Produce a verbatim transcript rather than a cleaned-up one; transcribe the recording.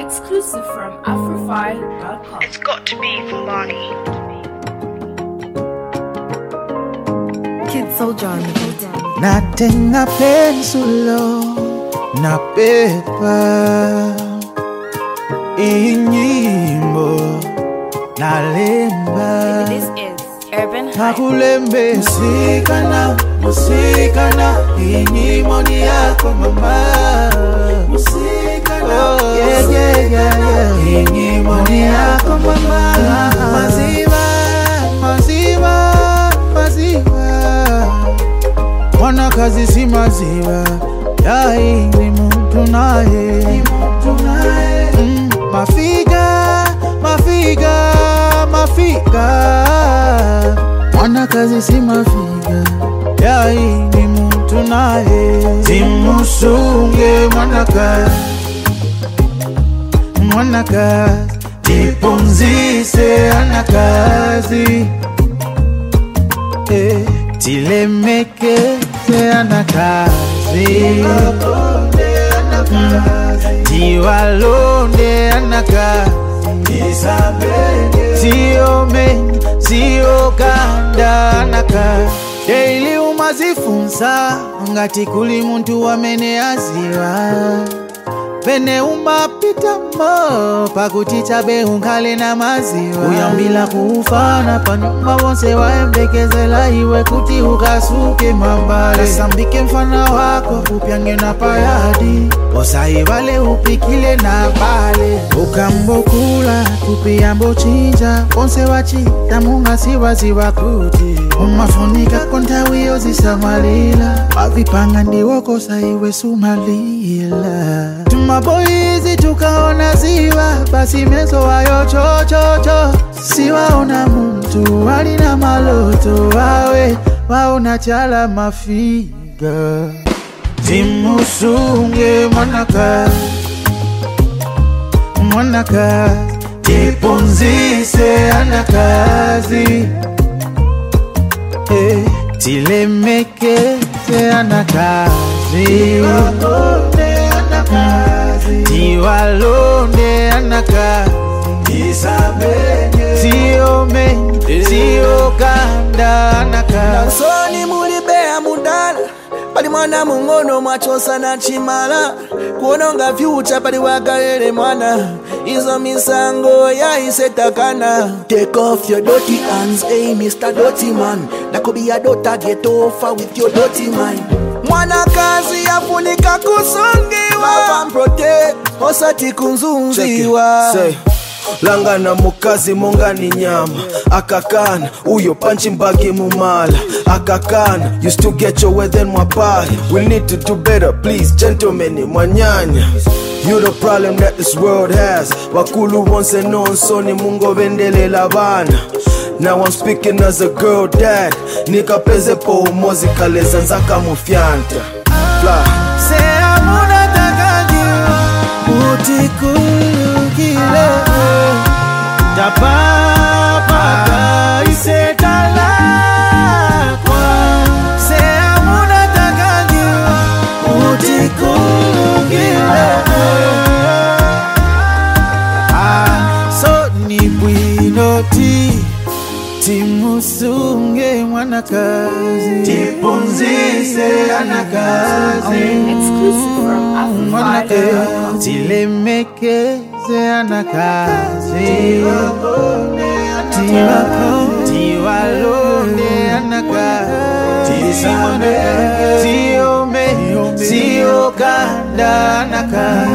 Exclusive from Afrofy dot com. It's got to be Fulani. Kid Soldier on the beat. Natenga pensulo na pepa, inyimbo nalemba. This is Urban Hype. Nakulembe musikana, musikana, inyimbo ni yako mama. Musikana, oh, yeah, yeah, yeah, yeah. Inyimbo ni yako mama. Maziwa, maziwa, maziwa. Wana kazi si maziwa, yai ni mtu nae. mm, Mafiga, mafiga, mafiga. Wana kazi si mafiga, yai ni mtu nae. Timusunge mwana kazi, mwana kazi. Tipumzise ana kazi, eh. Tilemeke se ana kazi, Tiwalonde ana kazi, Sio mengi, sio kanda ana kazi. Daily umazifunza, ngati kuli muntu wamene aziwa. Pene umapita mo, pakuticha be unkale na maziwa. Uyambila kufana, panyumba wonse waembekezela iwe kuti ukasuke mambale. Kasambike mfana wako, upyange na payadi. Osai wale upikile na bale. Ukambokula, kupiyambo chinja. Onse wachita munga siwa ziwa kuti. Umafunika kontawi ozisamalila. Wavipanga ndiwoko saiwe sumalila. Maboizi tukaona ziwa, basi meso wayo cho cho cho. Siwaona muntu walina maloto, wawe waona chala mafiga. Timusunge mwanaka, mwanaka. Tipunzise ana kazi, eh. Tilemeke se ana kazi, Tiwalonde ana kazi, Sio mengi, sio kanda ana kazi. Nansoni mulibea mudala, pali mwana mungono mwachosa na chimala. Kuononga future pali wakalele mwana, izo misango ya isetakana. Take off your dirty hands, hey Mister Dirty Man. That could be a daughter, get over with your dirty mind. Mwana kazi yafunika kusungiwa, love and protect, osati kunzunziwa. Langana mukazi monga ni nyama. Akakana, uyo panchi mbagi mumala. Akakana, you still get your weather mwapaya. We need to do better, please, gentlemen, mwanyanya. You the problem that this world has. Wakulu wants and on soni mungo vendele lavana. Now I'm speaking as a girl dad. Nika peze po umozi kale zanzaka mufyanta. Fly. Say amuna takangiwa, utikulukile. Tapapa isetala kwa. Say amuna takangiwa, utikulukile. Ah, so ni bwinoti. Timusunge mwana kazi, tipunzise ana kazi. Exclusive from Afrofy dot com. Tilemeke se ana kazi, Tiwalonde ana kazi, Sio mengi, sio kanda ana kazi.